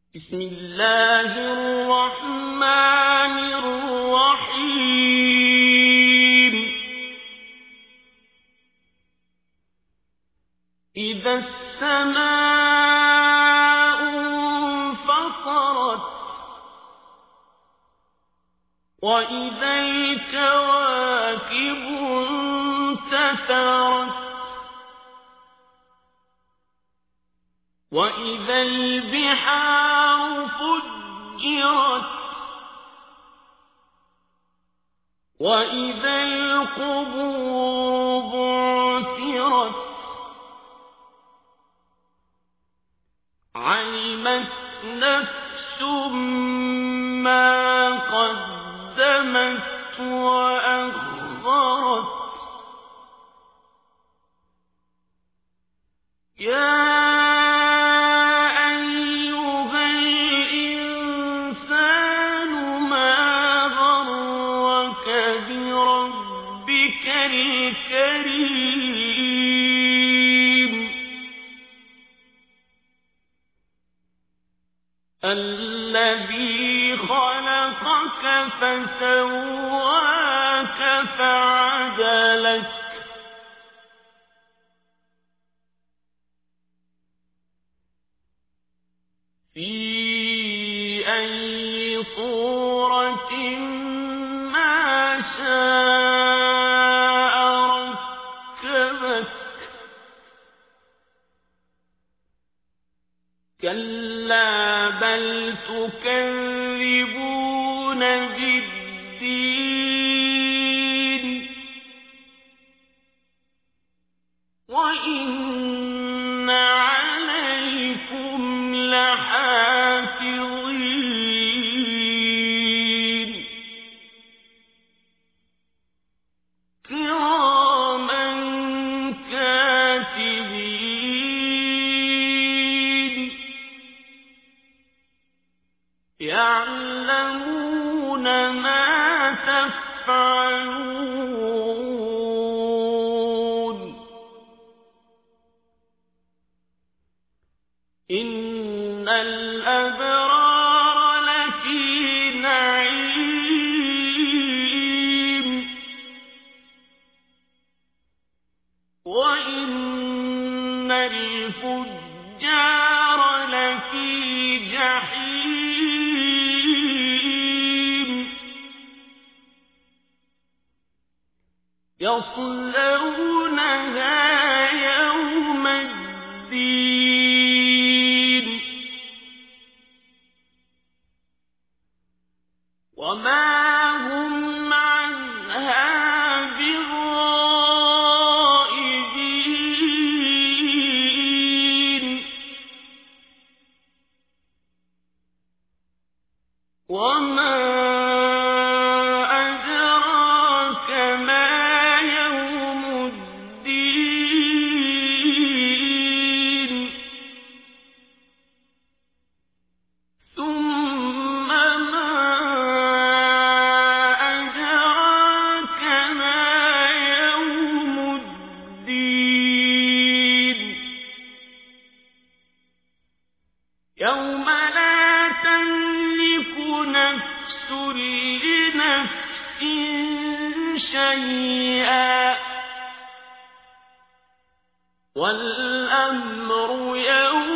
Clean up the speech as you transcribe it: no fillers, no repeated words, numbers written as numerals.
بسم الله الرحمن الرحيم إذا السماء انفطرت وإذا الكواكب انتثرت وإذا البحار فجرت وإذا القبور بعثرت علمت نفس ما قدمت وأخرت يا الكريم الذي خلقك فسواك فعدلك في أي صورة ما شاء ركبك كلا بل تكذبون بالدين وإن عليكم لحافظين كراما كاتبين يعلمون ما تفعلون إن الأبرار لفي نعيم وإن الفجار لفي جحيم يصلونها يوم الدين وما هم عنها بغائبين وما أدراك ما يوم الدين ثم ما أدراك ما يوم الدين يوم لا تملك نفس لنفس شيئا والأمر يومئذ